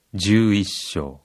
11章。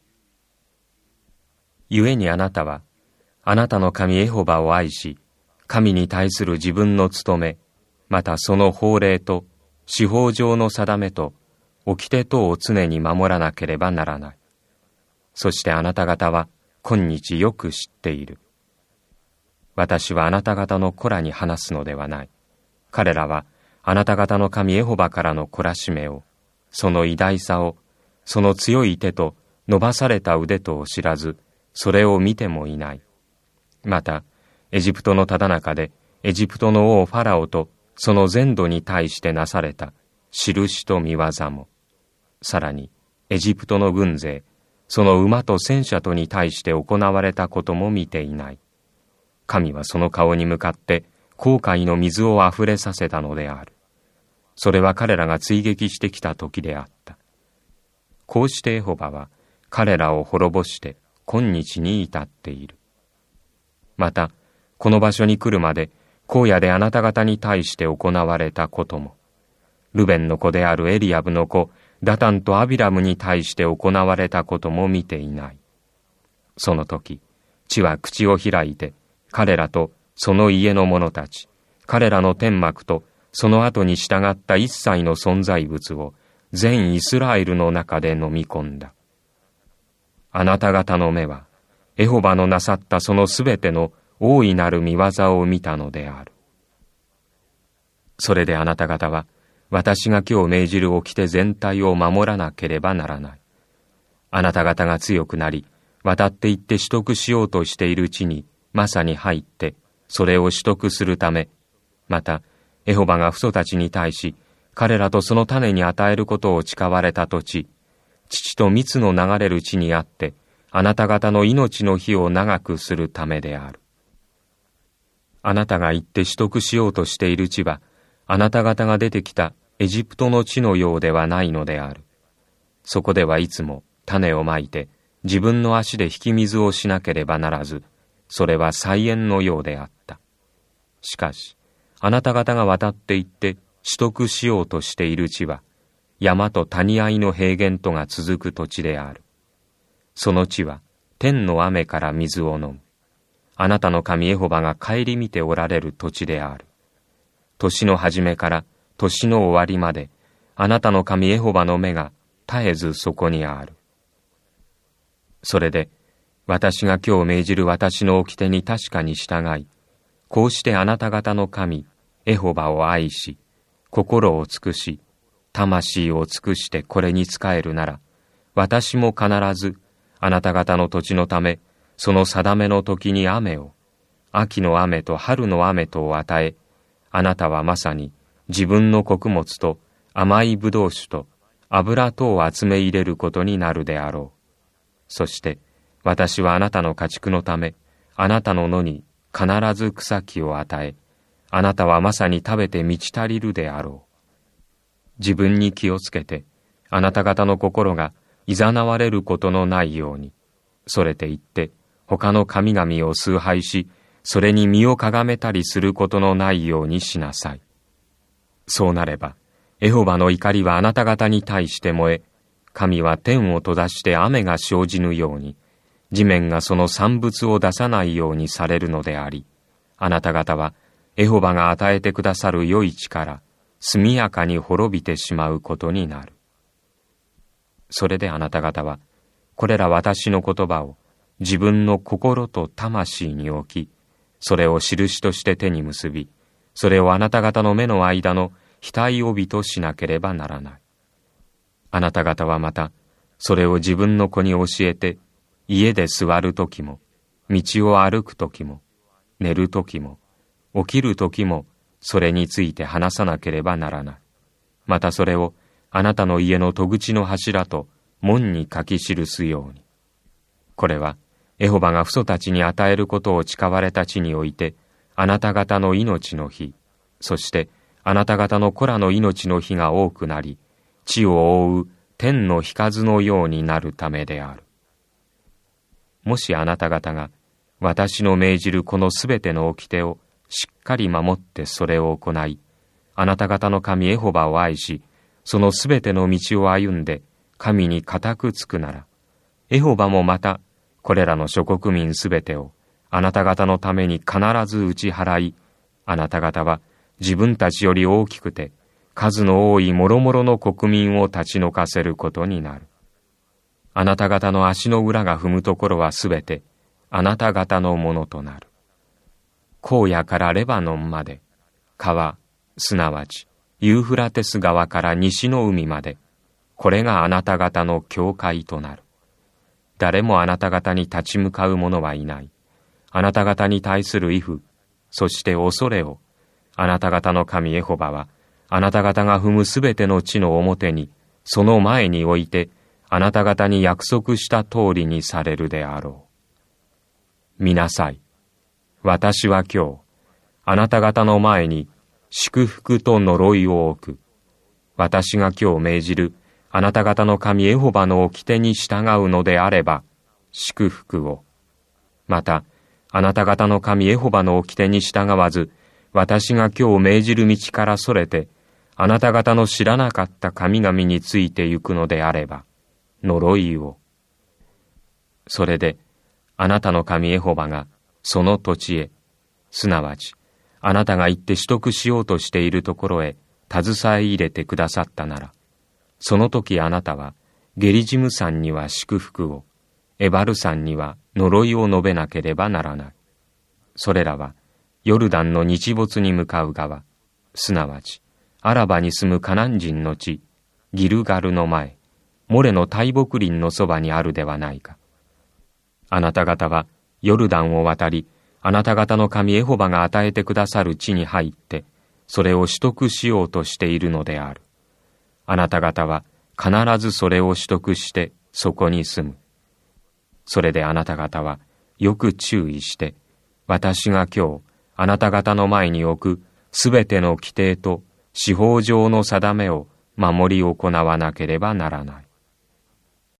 故にあなたは、あなたの神エホバを愛し、神に対する自分の務め、またその法令と、司法上の定めと、掟等を常に守らなければならない。そしてあなた方は、今日よく知っている。私はあなた方の子らに話すのではない。彼らは、あなた方の神エホバからの懲らしめを、その偉大さを、その強い手と伸ばされた腕とを知らず、それを見てもいない。また、エジプトのただ中で、エジプトの王ファラオとその全土に対してなされた印と見業も、さらに、エジプトの軍勢、その馬と戦車とに対して行われたことも見ていない。神はその顔に向かって、紅海の水をあふれさせたのである。それは彼らが追撃してきた時であった。こうしてエホバは彼らを滅ぼして今日に至っている。また、この場所に来るまで荒野であなた方に対して行われたことも、ルベンの子であるエリアブの子ダタンとアビラムに対して行われたことも見ていない。その時、地は口を開いて彼らとその家の者たち、彼らの天幕とその後に従った一切の存在物を全イスラエルの中で飲み込んだ。あなた方の目は、エホバのなさったそのすべての大いなる見業を見たのである。それであなた方は、私が今日命じる掟全体を守らなければならない。あなた方が強くなり、渡って行って取得しようとしている地に、まさに入って、それを取得するため、また、エホバが父祖たちに対し、彼らとその種に与えることを誓われた土地、乳と蜜の流れる地にあって、あなた方の命の日を長くするためである。あなたが行って取得しようとしている地は、あなた方が出てきたエジプトの地のようではないのである。そこではいつも種をまいて、自分の足で引き水をしなければならず、それは菜園のようであった。しかし、あなた方が渡って行って取得しようとしている地は、山と谷合の平原とが続く土地である。その地は天の雨から水を飲む。あなたの神エホバが顧みておられる土地である。年の初めから年の終わりまで、あなたの神エホバの目が絶えずそこにある。それで、私が今日命じる私の掟に確かに従い、こうしてあなた方の神、エホバを愛し、心を尽くし、魂を尽くしてこれに仕えるなら、私も必ず、あなた方の土地のため、その定めの時に雨を、秋の雨と春の雨とを与え、あなたはまさに自分の穀物と甘いブドウ酒と油とを集め入れることになるであろう。そして、私はあなたの家畜のため、あなたの野に必ず草木を与え、あなたはまさに食べて満ち足りるであろう。自分に気をつけて、あなた方の心がいざなわれることのないように、それて行って、他の神々を崇拝し、それに身をかがめたりすることのないようにしなさい。そうなれば、エホバの怒りはあなた方に対して燃え、神は天を閉ざして雨が生じぬように、地面がその産物を出さないようにされるのであり、あなた方はエホバが与えてくださる良い地から速やかに滅びてしまうことになる。それであなた方は、これら私の言葉を自分の心と魂に置き、それを印として手に結び、それをあなた方の目の間の額帯としなければならない。あなた方はまた、それを自分の子に教えて、家で座るときも、道を歩くときも、寝るときも、起きるときも、それについて話さなければならない。またそれを、あなたの家の戸口の柱と門に書き記すように。これは、エホバが父祖たちに与えることを誓われた地において、あなた方の命の日、そしてあなた方の子らの命の日が多くなり、地を覆う天の日数のようになるためである。もしあなた方が私の命じるこのすべての掟をしっかり守ってそれを行い、あなた方の神エホバを愛し、そのすべての道を歩んで神に固くつくなら、エホバもまたこれらの諸国民すべてをあなた方のために必ず打ち払い、あなた方は自分たちより大きくて数の多い諸々の国民を立ち退かせることになる。あなた方の足の裏が踏むところはすべてあなた方のものとなる。荒野からレバノンまで、川、すなわちユーフラテス川から西の海まで、これがあなた方の境界となる。誰もあなた方に立ち向かう者はいない。あなた方に対する畏怖、そして恐れを、あなた方の神エホバは、あなた方が踏むすべての地の表に、その前に置いて、あなた方に約束した通りにされるであろう。見なさい。私は今日、あなた方の前に祝福と呪いを置く。私が今日命じるあなた方の神エホバの掟に従うのであれば、祝福を。また、あなた方の神エホバの掟に従わず、私が今日命じる道からそれて、あなた方の知らなかった神々についてゆくのであれば、呪いを。それで、あなたの神エホバが、その土地へ、すなわち、あなたが行って取得しようとしているところへ、携え入れてくださったなら、その時あなたは、ゲリジム山には祝福を、エバル山には呪いを述べなければならない。それらは、ヨルダンの日没に向かう側、すなわち、アラバに住むカナン人の地、ギルガルの前、モレの大木林のそばにあるではないか。あなた方は、ヨルダンを渡り、あなた方の神エホバが与えてくださる地に入って、それを取得しようとしているのである。あなた方は必ずそれを取得してそこに住む。それであなた方はよく注意して、私が今日あなた方の前に置くすべての規定と司法上の定めを守り行わなければならない。